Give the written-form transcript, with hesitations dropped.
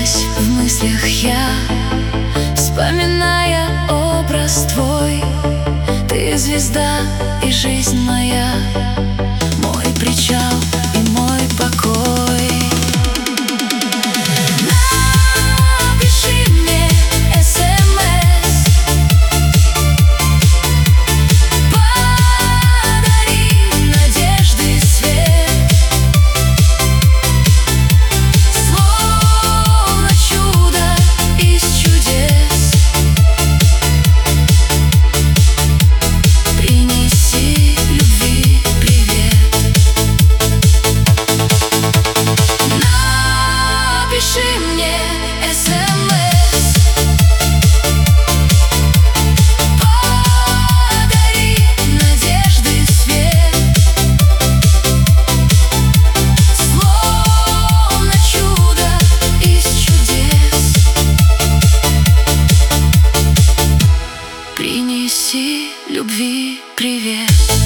Кружусь в мыслях я, вспоминая образ твой. Ты звезда и жизнь моя, мой причал и мой покой. Напиши мне СМС, подари надежды свет, словно чудо из чудес. Принеси любви привет. Напиши мне СМС, подари надежды свет, словно чудо из чудес. Принеси любви привет.